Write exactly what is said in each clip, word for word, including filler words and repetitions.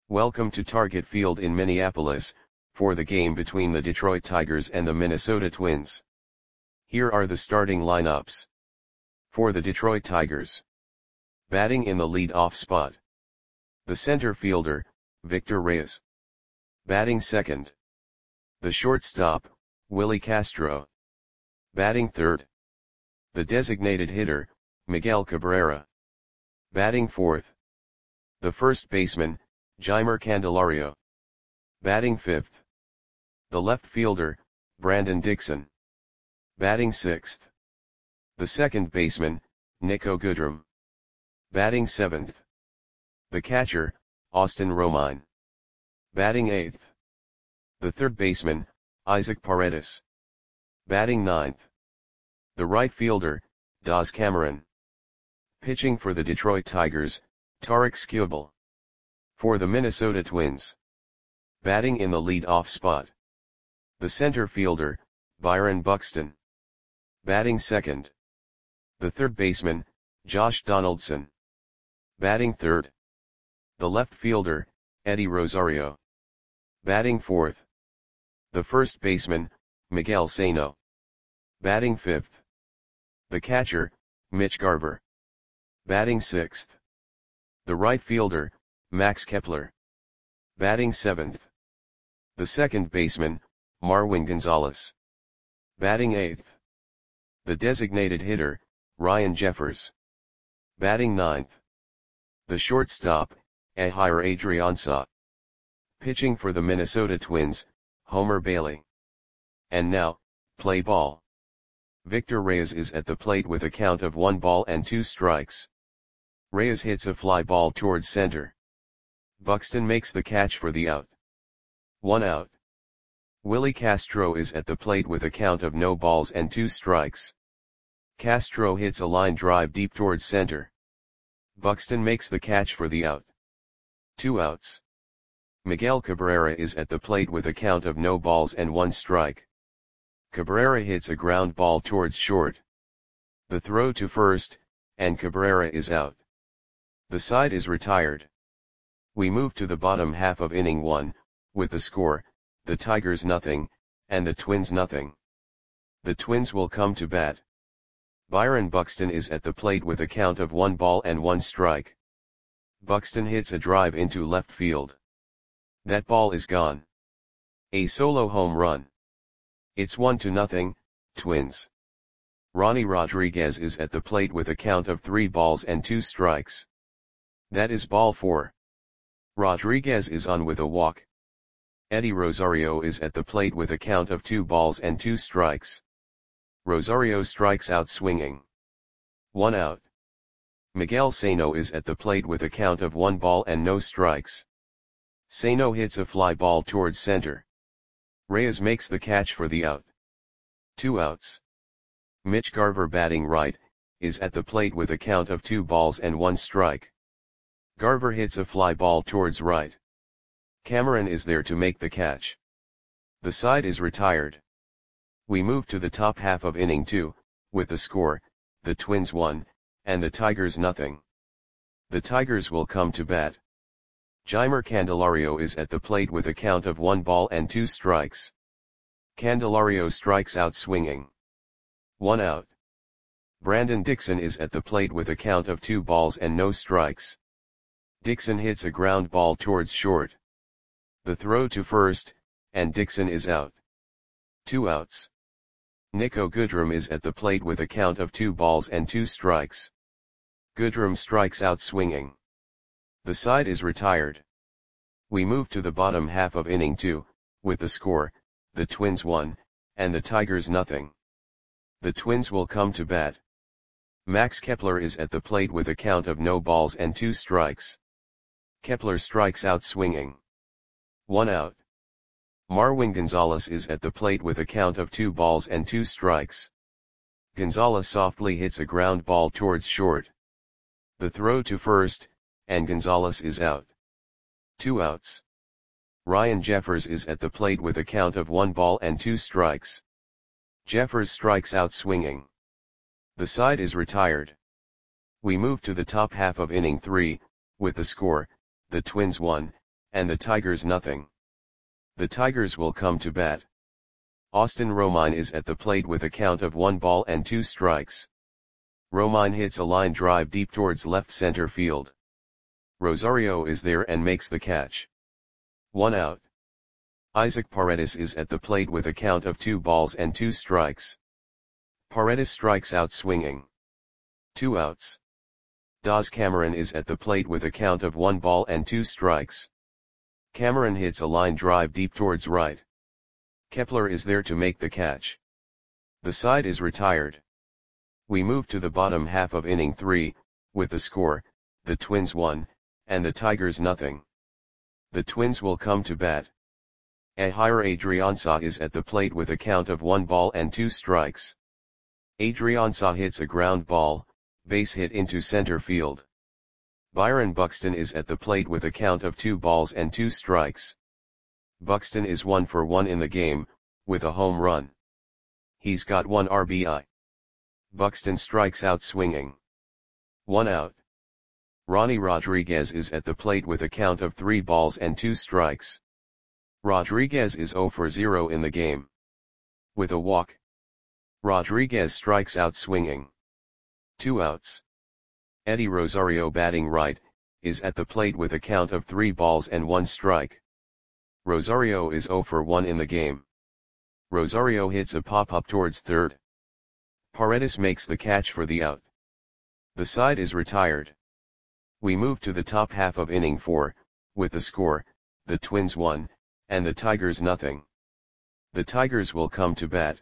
Welcome to Target Field in Minneapolis, for the game between the Detroit Tigers and the Minnesota Twins. Here are the starting lineups. For the Detroit Tigers. Batting in the lead-off spot. The center fielder, Victor Reyes. Batting second. The shortstop, Willie Castro. Batting third. The designated hitter, Miguel Cabrera. Batting fourth. The first baseman, Jeimer Candelario. Batting fifth. The left fielder, Brandon Dixon. Batting sixth. The second baseman, Niko Goodrum. Batting seventh. The catcher, Austin Romine. Batting eighth. The third baseman, Isaac Paredes. Batting ninth. The right fielder, Daz Cameron. Pitching for the Detroit Tigers, Tarik Skubal. For the Minnesota Twins. Batting in the lead-off spot. The center fielder, Byron Buxton. Batting second. The third baseman, Josh Donaldson. Batting third. The left fielder, Eddie Rosario. Batting fourth. The first baseman, Miguel Sano. Batting fifth. The catcher, Mitch Garver. Batting sixth. The right fielder, Max Kepler. Batting seventh. The second baseman, Marwin Gonzalez. Batting eighth. The designated hitter, Ryan Jeffers. Batting ninth. The shortstop, Ehire Adrianza. Pitching for the Minnesota Twins, Homer Bailey. And now, play ball. Victor Reyes is at the plate with a count of one ball and two strikes. Reyes hits a fly ball towards center. Buxton makes the catch for the out. One out. Willie Castro is at the plate with a count of no balls and two strikes. Castro hits a line drive deep towards center. Buxton makes the catch for the out. Two outs. Miguel Cabrera is at the plate with a count of no balls and one strike. Cabrera hits a ground ball towards short. The throw to first, and Cabrera is out. The side is retired. We move to the bottom half of inning one, with the score, the Tigers nothing, and the Twins nothing. The Twins will come to bat. Byron Buxton is at the plate with a count of one ball and one strike. Buxton hits a drive into left field. That ball is gone. A solo home run. It's one to nothing, Twins. Ronnie Rodriguez is at the plate with a count of three balls and two strikes. That is ball four. Rodriguez is on with a walk. Eddie Rosario is at the plate with a count of two balls and two strikes. Rosario strikes out swinging. One out. Miguel Sano is at the plate with a count of one ball and no strikes. Sano hits a fly ball towards center. Reyes makes the catch for the out. Two outs. Mitch Garver batting right, is at the plate with a count of two balls and one strike. Garver hits a fly ball towards right. Cameron is there to make the catch. The side is retired. We move to the top half of inning two, with the score, the Twins one, and the Tigers nothing. The Tigers will come to bat. Jeimer Candelario is at the plate with a count of one ball and two strikes. Candelario strikes out swinging. One out. Brandon Dixon is at the plate with a count of two balls and no strikes. Dixon hits a ground ball towards short. The throw to first, and Dixon is out. Two outs. Niko Goodrum is at the plate with a count of two balls and two strikes. Goodrum strikes out swinging. The side is retired. We move to the bottom half of inning two, with the score, the Twins one, and the Tigers nothing. The Twins will come to bat. Max Kepler is at the plate with a count of no balls and two strikes. Kepler strikes out swinging. One out. Marwin Gonzalez is at the plate with a count of two balls and two strikes. Gonzalez softly hits a ground ball towards short. The throw to first, and Gonzalez is out. Two outs. Ryan Jeffers is at the plate with a count of one ball and two strikes. Jeffers strikes out swinging. The side is retired. We move to the top half of inning three, with the score, the Twins one, and the Tigers nothing. The Tigers will come to bat. Austin Romine is at the plate with a count of one ball and two strikes. Romine hits a line drive deep towards left center field. Rosario is there and makes the catch. One out. Isaac Paredes is at the plate with a count of two balls and two strikes. Paredes strikes out swinging. Two outs. Daz Cameron is at the plate with a count of one ball and two strikes. Cameron hits a line drive deep towards right. Kepler is there to make the catch. The side is retired. We move to the bottom half of inning three, with the score, the Twins one, and the Tigers nothing. The Twins will come to bat. Ehire Adrianza is at the plate with a count of one ball and two strikes. Adrianza hits a ground ball, base hit into center field. Byron Buxton is at the plate with a count of two balls and two strikes. Buxton is one for one in the game, with a home run. He's got one R B I. Buxton strikes out swinging. One out. Ronnie Rodriguez is at the plate with a count of three balls and two strikes. Rodriguez is zero for zero in the game. With a walk. Rodriguez strikes out swinging. Two outs. Eddie Rosario batting right, is at the plate with a count of three balls and one strike. Rosario is zero for one in the game. Rosario hits a pop-up towards third. Paredes makes the catch for the out. The side is retired. We move to the top half of inning four, with the score, the Twins one, and the Tigers nothing. The Tigers will come to bat.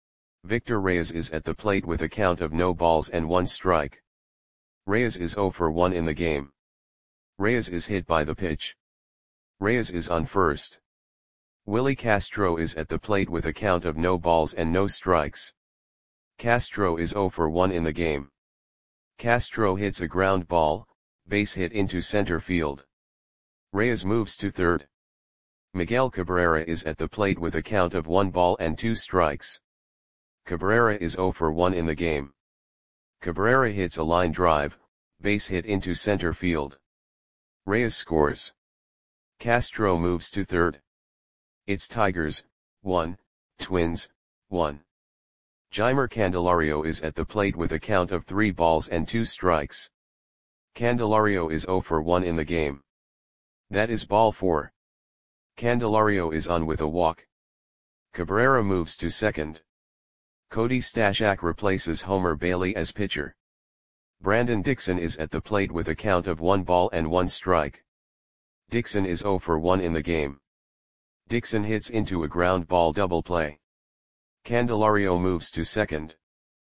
Victor Reyes is at the plate with a count of no balls and one strike. Reyes is zero for one in the game. Reyes is hit by the pitch. Reyes is on first. Willie Castro is at the plate with a count of no balls and no strikes. Castro is zero for one in the game. Castro hits a ground ball, base hit into center field. Reyes moves to third. Miguel Cabrera is at the plate with a count of one ball and two strikes. Cabrera is zero for one in the game. Cabrera hits a line drive, base hit into center field. Reyes scores. Castro moves to third. It's Tigers, one, Twins, one. Jeimer Candelario is at the plate with a count of three balls and two strikes. Candelario is zero for one in the game. That is ball four. Candelario is on with a walk. Cabrera moves to second. Cody Stashak replaces Homer Bailey as pitcher. Brandon Dixon is at the plate with a count of one ball and one strike. Dixon is zero for one in the game. Dixon hits into a ground ball double play. Candelario moves to second.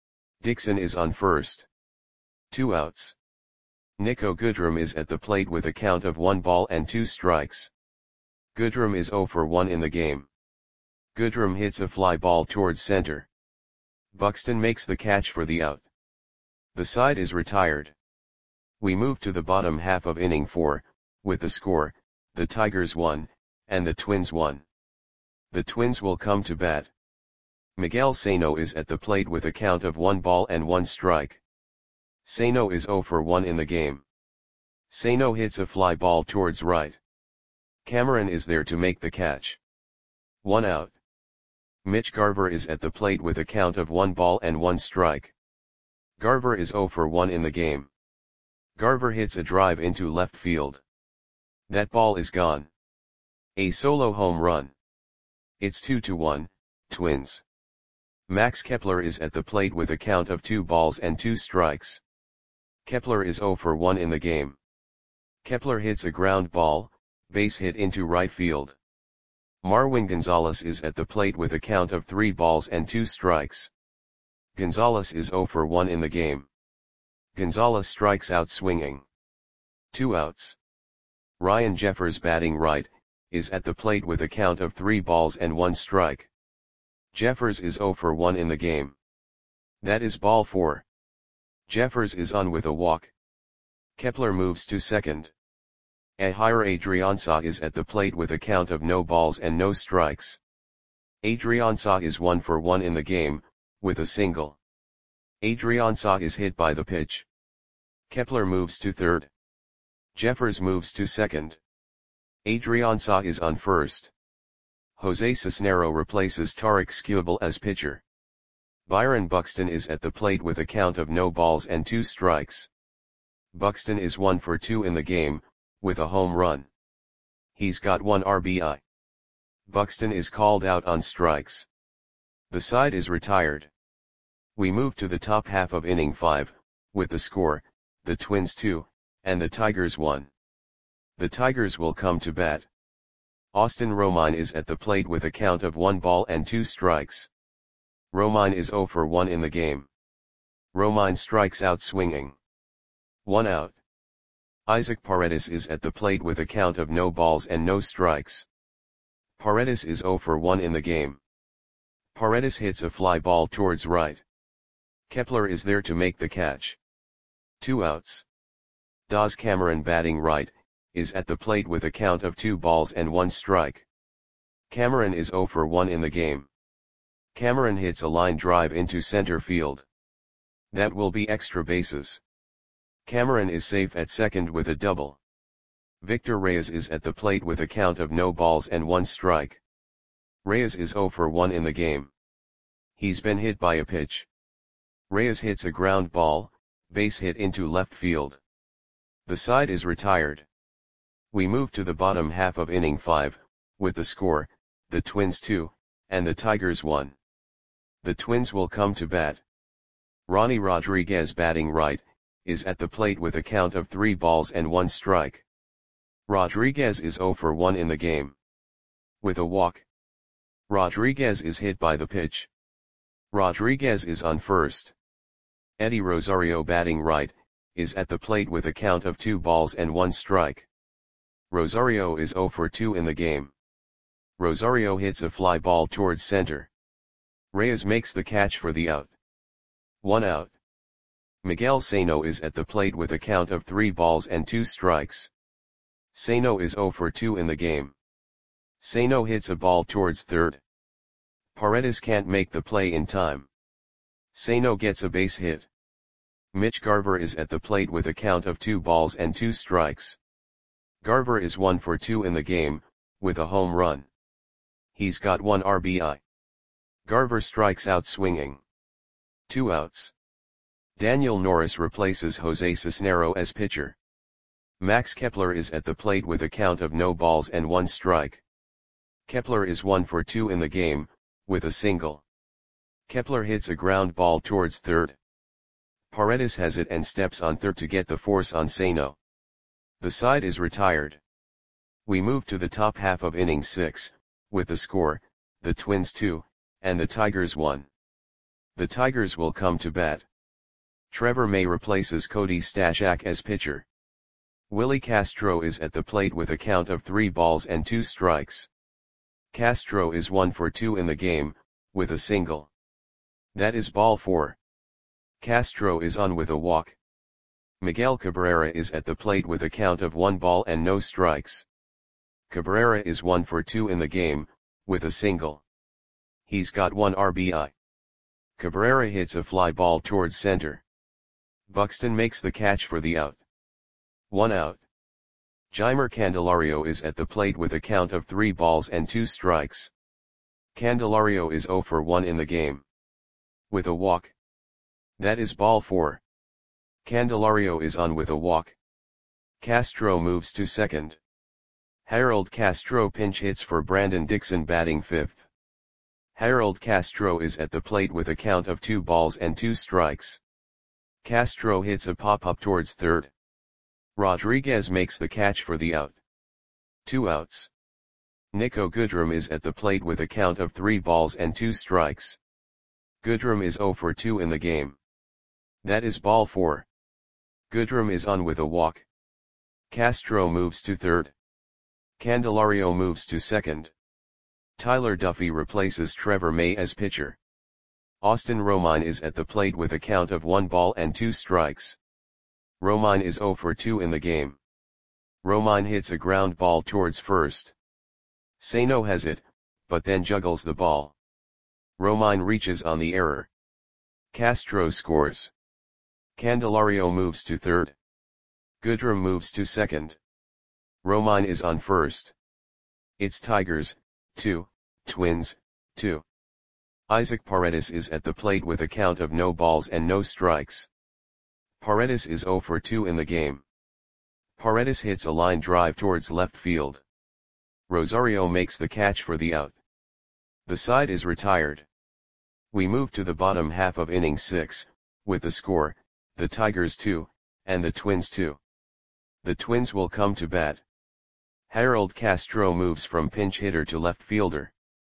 Dixon is on first. Two outs. Nico Goodrum is at the plate with a count of one ball and two strikes. Goodrum is zero for one in the game. Goodrum hits a fly ball towards center. Buxton makes the catch for the out. The side is retired. We move to the bottom half of inning four, with the score, the Tigers one, and the Twins one. The Twins will come to bat. Miguel Sano is at the plate with a count of one ball and one strike. Sano is zero for one in the game. Sano hits a fly ball towards right. Cameron is there to make the catch. One out. Mitch Garver is at the plate with a count of one ball and one strike. Garver is zero for one in the game. Garver hits a drive into left field. That ball is gone. A solo home run. It's two to one, Twins. Max Kepler is at the plate with a count of two balls and two strikes. Kepler is zero for one in the game. Kepler hits a ground ball, base hit into right field. Marwin Gonzalez is at the plate with a count of three balls and two strikes. Gonzalez is zero for one in the game. Gonzalez strikes out swinging. Two outs. Ryan Jeffers batting right, is at the plate with a count of three balls and one strike. Jeffers is zero for one in the game. That is ball four. Jeffers is on with a walk. Kepler moves to second. Ehire Adrianza is at the plate with a count of no balls and no strikes. Adrianza is one for one in the game, with a single. Adrianza is hit by the pitch. Kepler moves to third. Jeffers moves to second. Adrian Sa is on first. Jose Cisnero replaces Tarek Skubal as pitcher. Byron Buxton is at the plate with a count of no balls and two strikes. Buxton is one for two in the game, with a home run. He's got one R B I. Buxton is called out on strikes. The side is retired. We move to the top half of inning five, with the score, the Twins two, and the Tigers one. The Tigers will come to bat. Austin Romine is at the plate with a count of one ball and two strikes. Romine is zero for one in the game. Romine strikes out swinging. One out. Isaac Paredes is at the plate with a count of no balls and no strikes. Paredes is zero for one in the game. Paredes hits a fly ball towards right. Kepler is there to make the catch. Two outs. Daz Cameron, batting right, is at the plate with a count of two balls and one strike. Cameron is zero for one in the game. Cameron hits a line drive into center field. That will be extra bases. Cameron is safe at second with a double. Victor Reyes is at the plate with a count of no balls and one strike. Reyes is zero for one in the game. He's been hit by a pitch. Reyes hits a ground ball, base hit into left field. The side is retired. We move to the bottom half of inning five, with the score, the Twins two, and the Tigers one. The Twins will come to bat. Ronnie Rodriguez, batting right, is at the plate with a count of three balls and one strike. Rodriguez is zero for one in the game. With a walk. Rodriguez is hit by the pitch. Rodriguez is on first. Eddie Rosario, batting right, is at the plate with a count of two balls and one strike. Rosario is zero for two in the game. Rosario hits a fly ball towards center. Reyes makes the catch for the out. One out. Miguel Sano is at the plate with a count of three balls and two strikes. Sano is zero for two in the game. Sano hits a ball towards third. Paredes can't make the play in time. Sano gets a base hit. Mitch Garver is at the plate with a count of two balls and two strikes. Garver is one for two in the game, with a home run. He's got one R B I. Garver strikes out swinging. Two outs. Daniel Norris replaces Jose Cisnero as pitcher. Max Kepler is at the plate with a count of no balls and one strike. Kepler is one for two in the game, with a single. Kepler hits a ground ball towards third. Paredes has it and steps on third to get the force on Sano. The side is retired. We move to the top half of inning six, with the score, the Twins two, and the Tigers one. The Tigers will come to bat. Trevor May replaces Cody Stashak as pitcher. Willie Castro is at the plate with a count of three balls and two strikes. Castro is one for two in the game, with a single. That is ball four. Castro is on with a walk. Miguel Cabrera is at the plate with a count of one ball and no strikes. Cabrera is one for two in the game, with a single. He's got one R B I. Cabrera hits a fly ball towards center. Buxton makes the catch for the out. One out. Jeimer Candelario is at the plate with a count of three balls and two strikes. Candelario is zero for one in the game. With a walk. That is ball four. Candelario is on with a walk. Castro moves to second. Harold Castro pinch hits for Brandon Dixon, batting fifth. Harold Castro is at the plate with a count of two balls and two strikes. Castro hits a pop-up towards third. Rodriguez makes the catch for the out. Two outs. Nico Goodrum is at the plate with a count of three balls and two strikes. Goodrum is zero for two in the game. That is ball four. Goodrum is on with a walk. Castro moves to third. Candelario moves to second. Tyler Duffy replaces Trevor May as pitcher. Austin Romine is at the plate with a count of one ball and two strikes. Romine is zero for two in the game. Romine hits a ground ball towards first. Sano has it, but then juggles the ball. Romine reaches on the error. Castro scores. Candelario moves to third. Goodrum moves to second. Romine is on first. It's Tigers, two, Twins, two. Isaac Paredes is at the plate with a count of no balls and no strikes. Paredes is zero for two in the game. Paredes hits a line drive towards left field. Rosario makes the catch for the out. The side is retired. We move to the bottom half of inning six, with the score, the Tigers two, and the Twins two. The Twins will come to bat. Harold Castro moves from pinch hitter to left fielder.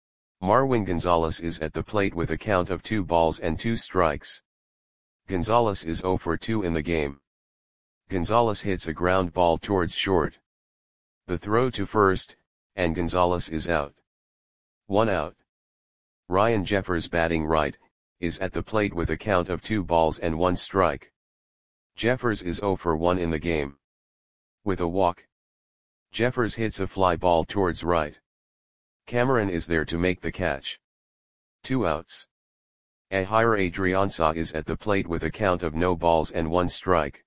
Marwin Gonzalez is at the plate with a count of two balls and two strikes. Gonzalez is zero for two in the game. Gonzalez hits a ground ball towards short. The throw to first, and Gonzalez is out. One out. Ryan Jeffers, batting right, is at the plate with a count of two balls and one strike. Jeffers is zero for one in the game. With a walk. Jeffers hits a fly ball towards right. Cameron is there to make the catch. Two outs. Ehire Adrianza is at the plate with a count of no balls and one strike.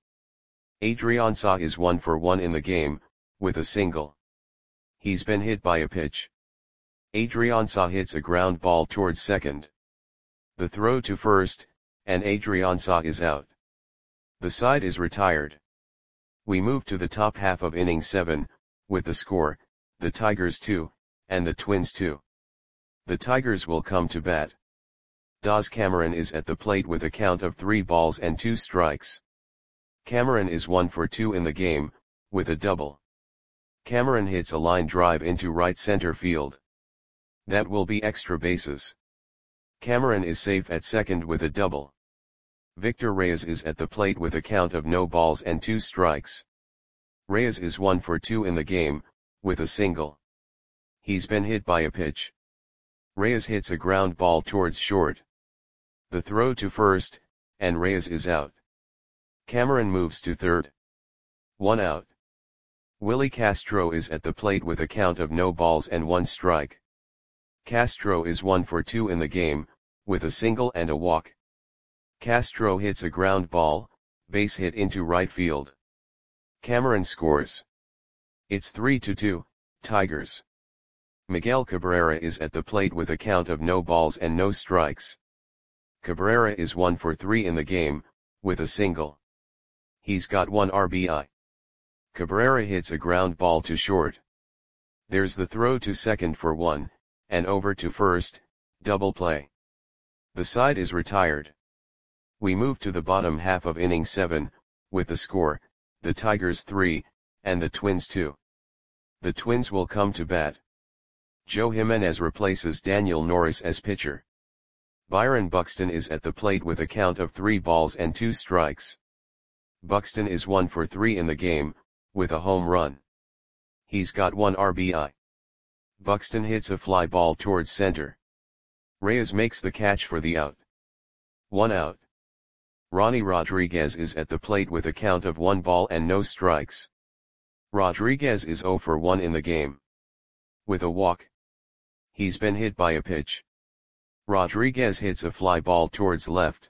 Adrianza is one for one in the game, with a single. He's been hit by a pitch. Adrianza hits a ground ball towards second. The throw to first, and Adrianza is out. The side is retired. We move to the top half of inning seven, with the score, the Tigers two, and the Twins two. The Tigers will come to bat. Daz Cameron is at the plate with a count of three balls and two strikes. Cameron is one for two in the game, with a double. Cameron hits a line drive into right center field. That will be extra bases. Cameron is safe at second with a double. Victor Reyes is at the plate with a count of no balls and two strikes. Reyes is one for two in the game, with a single. He's been hit by a pitch. Reyes hits a ground ball towards short. The throw to first, and Reyes is out. Cameron moves to third. One out. Willie Castro is at the plate with a count of no balls and one strike. Castro is one for two in the game, with a single and a walk. Castro hits a ground ball, base hit into right field. Cameron scores. It's three to two, Tigers. Miguel Cabrera is at the plate with a count of no balls and no strikes. Cabrera is one for three in the game, with a single. He's got one R B I. Cabrera hits a ground ball to short. There's the throw to second for one, and over to first, double play. The side is retired. We move to the bottom half of inning seven, with the score, the Tigers three, and the Twins two. The Twins will come to bat. Joe Jimenez replaces Daniel Norris as pitcher. Byron Buxton is at the plate with a count of three balls and two strikes. Buxton is one for three in the game, with a home run. He's got one R B I. Buxton hits a fly ball towards center. Reyes makes the catch for the out. One out. Ronnie Rodriguez is at the plate with a count of one ball and no strikes. Rodriguez is zero for one in the game. With a walk. He's been hit by a pitch. Rodriguez hits a fly ball towards left.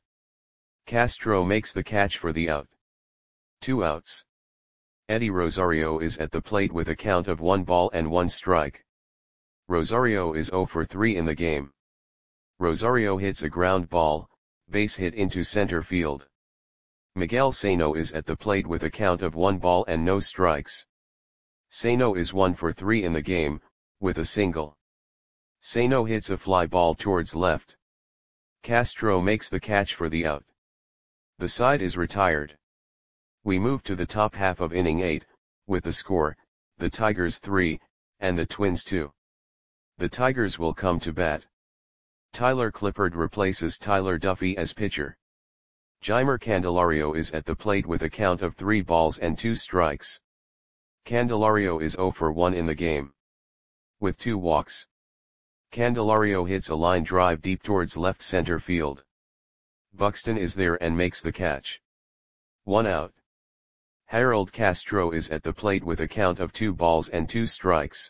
Castro makes the catch for the out. Two outs. Eddie Rosario is at the plate with a count of one ball and one strike. Rosario is zero for three in the game. Rosario hits a ground ball, base hit into center field. Miguel Sano is at the plate with a count of one ball and no strikes. Sano is one for three in the game, with a single. Sano hits a fly ball towards left. Castro makes the catch for the out. The side is retired. We move to the top half of inning eight, with the score, the Tigers three, and the Twins two. The Tigers will come to bat. Tyler Clippard replaces Tyler Duffy as pitcher. Jeimer Candelario is at the plate with a count of three balls and two strikes. Candelario is zero for one in the game. With two walks. Candelario hits a line drive deep towards left center field. Buxton is there and makes the catch. One out. Harold Castro is at the plate with a count of two balls and two strikes.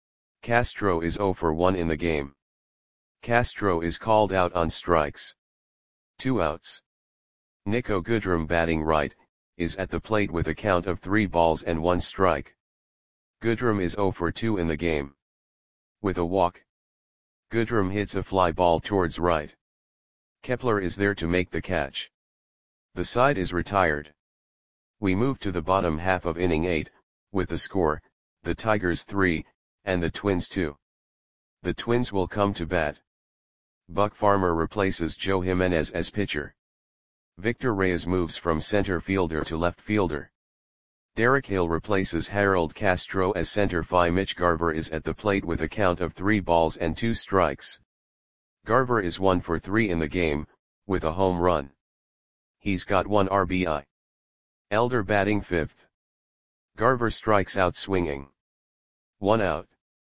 Castro is zero for one in the game. Castro is called out on strikes. Two outs. Nico Goodrum, batting right, is at the plate with a count of three balls and one strike. Goodrum is zero for two in the game. with a walk. Goodrum hits a fly ball towards right. Kepler is there to make the catch. The side is retired. We move to the bottom half of inning eight, with the score, the Tigers three, and the Twins two. The Twins will come to bat. Buck Farmer replaces Joe Jimenez as pitcher. Victor Reyes moves from center fielder to left fielder. Derek Hill replaces Harold Castro as center fielder. Mitch Garver is at the plate with a count of three balls and two strikes. Garver is one for three in the game, with a home run. He's got one R B I. Elder batting fifth. Garver strikes out swinging. One out.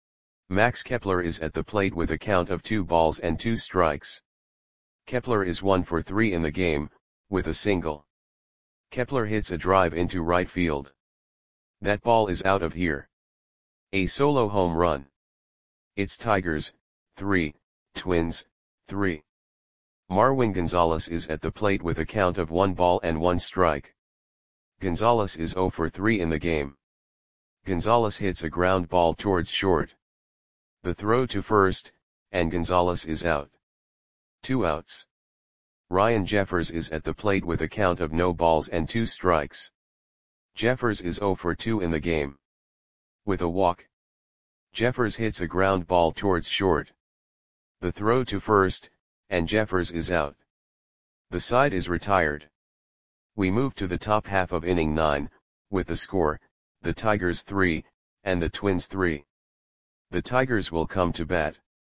Max Kepler is at the plate with a count of two balls and two strikes. Kepler is one for three in the game, with a single. Kepler hits a drive into right field. That ball is out of here. A solo home run. It's Tigers, three, Twins, three. Marwin Gonzalez is at the plate with a count of one ball and one strike. Gonzalez is zero for three in the game. Gonzalez hits a ground ball towards short. The throw to first, and Gonzalez is out. Two outs. Ryan Jeffers is at the plate with a count of no balls and two strikes. Jeffers is zero for two in the game. With a walk. Jeffers hits a ground ball towards short. The throw to first, and Jeffers is out. The side is retired. We move to the top half of inning nine, with the score, the Tigers three, and the Twins three. The Tigers will come to bat.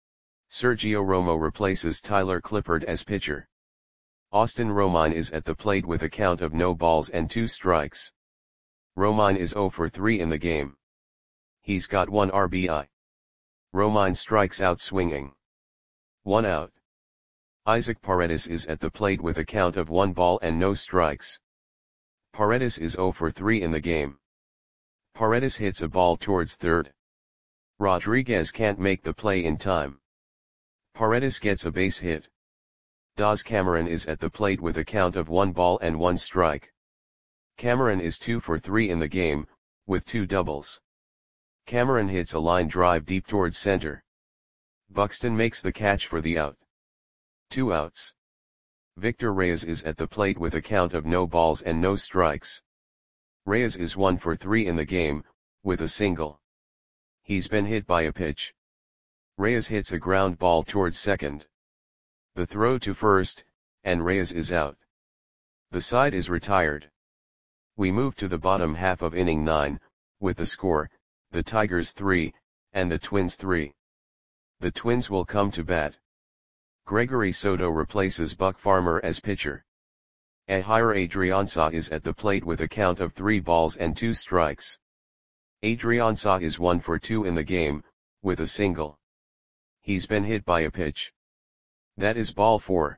Sergio Romo replaces Tyler Clippard as pitcher. Austin Romine is at the plate with a count of no balls and two strikes. Romine is zero for three in the game. He's got one R B I. Romine strikes out swinging. One out. Isaac Paredes is at the plate with a count of one ball and no strikes. Paredes is zero for three in the game. Paredes hits a ball towards third. Rodriguez can't make the play in time. Paredes gets a base hit. Daz Cameron is at the plate with a count of one ball and one strike. Cameron is two for three in the game, with two doubles. Cameron hits a line drive deep towards center. Buxton makes the catch for the out. Two outs. Victor Reyes is at the plate with a count of no balls and no strikes. Reyes is one for three in the game, with a single. He's been hit by a pitch. Reyes hits a ground ball towards second. The throw to first, and Reyes is out. The side is retired. We move to the bottom half of inning nine, with the score, the Tigers three, and the Twins three. The Twins will come to bat. Gregory Soto replaces Buck Farmer as pitcher. Ehire Adrianza is at the plate with a count of three balls and two strikes. Adrianza is one for two in the game, with a single. He's been hit by a pitch. That is ball four.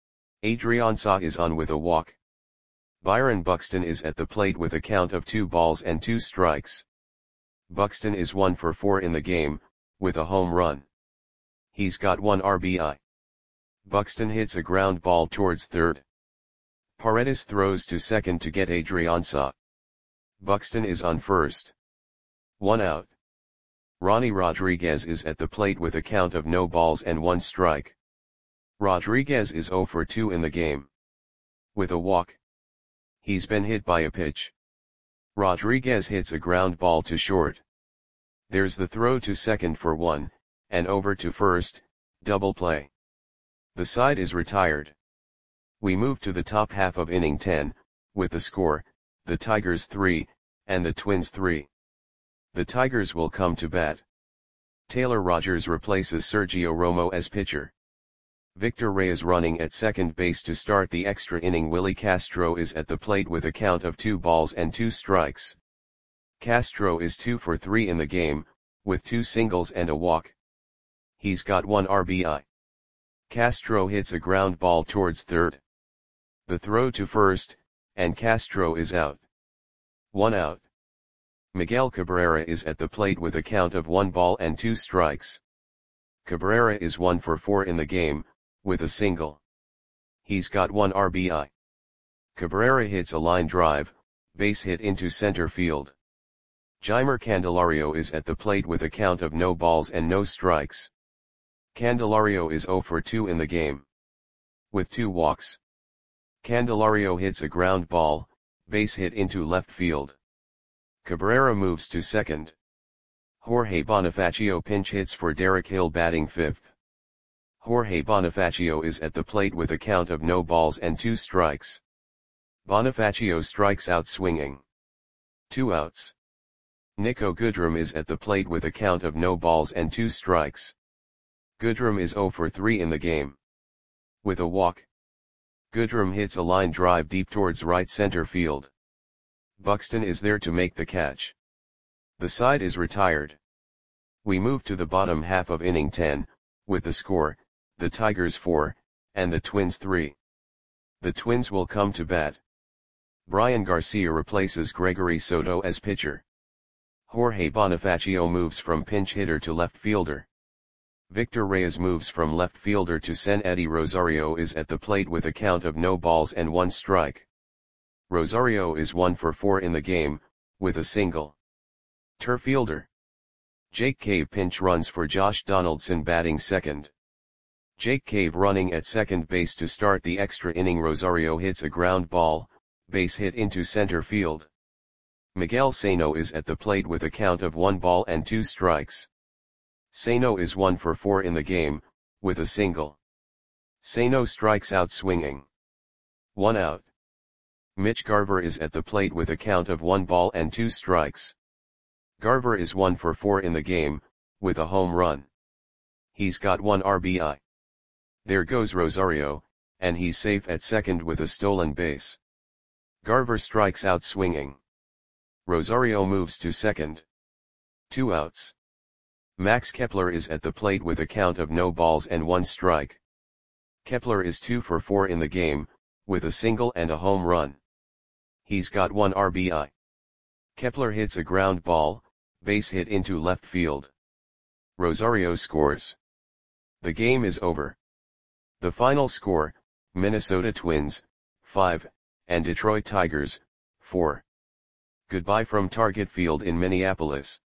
Adrianza is on with a walk. Byron Buxton is at the plate with a count of two balls and two strikes. Buxton is one for four in the game, with a home run. He's got one R B I. Buxton hits a ground ball towards third. Paredes throws to second to get Adrianza. Buxton is on first. One out. Ronnie Rodriguez is at the plate with a count of no balls and one strike. Rodriguez is zero for two in the game. With a walk. He's been hit by a pitch. Rodriguez hits a ground ball to short. There's the throw to second for one, and over to first, double play. The side is retired. We move to the top half of inning ten, with the score, the Tigers three, and the Twins three. The Tigers will come to bat. Taylor Rogers replaces Sergio Romo as pitcher. Victor Reyes running at second base to start the extra inning. Willie Castro is at the plate with a count of two balls and two strikes. Castro is two for three in the game, with two singles and a walk. He's got one R B I. Castro hits a ground ball towards third. The throw to first, and Castro is out. One out. Miguel Cabrera is at the plate with a count of one ball and two strikes. Cabrera is one for four in the game, with a single. He's got one R B I. Cabrera hits a line drive, base hit into center field. Jeimer Candelario is at the plate with a count of no balls and no strikes. Candelario is zero for two in the game, with two walks. Candelario hits a ground ball, base hit into left field. Cabrera moves to second. Jorge Bonifacio pinch hits for Derek Hill batting fifth. Jorge Bonifacio is at the plate with a count of no balls and two strikes. Bonifacio strikes out swinging. Two outs. Nico Goodrum is at the plate with a count of no balls and two strikes. Goodrum is zero for three in the game, with a walk. Goodrum hits a line drive deep towards right center field. Buxton is there to make the catch. The side is retired. We move to the bottom half of inning ten, with the score, the Tigers four, and the Twins three. The Twins will come to bat. Brian Garcia replaces Gregory Soto as pitcher. Jorge Bonifacio moves from pinch hitter to left fielder. Victor Reyes moves from left fielder to center. Eddie Rosario is at the plate with a count of no balls and one strike. Rosario is one for four in the game, with a single. Turf fielder. Jake Cave pinch runs for Josh Donaldson batting second. Jake Cave running at second base to start the extra inning. Rosario hits a ground ball, base hit into center field. Miguel Sano is at the plate with a count of one ball and two strikes. Sano is one for four in the game, with a single. Sano strikes out swinging. One out. Mitch Garver is at the plate with a count of one ball and two strikes. Garver is one for four in the game, with a home run. He's got one R B I. There goes Rosario, and he's safe at second with a stolen base. Garver strikes out swinging. Rosario moves to second. Two outs. Max Kepler is at the plate with a count of no balls and one strike. Kepler is two for four in the game, with a single and a home run. He's got one R B I. Kepler hits a ground ball, base hit into left field. Rosario scores. The game is over. The final score, Minnesota Twins, five, and Detroit Tigers, four. Goodbye from Target Field in Minneapolis.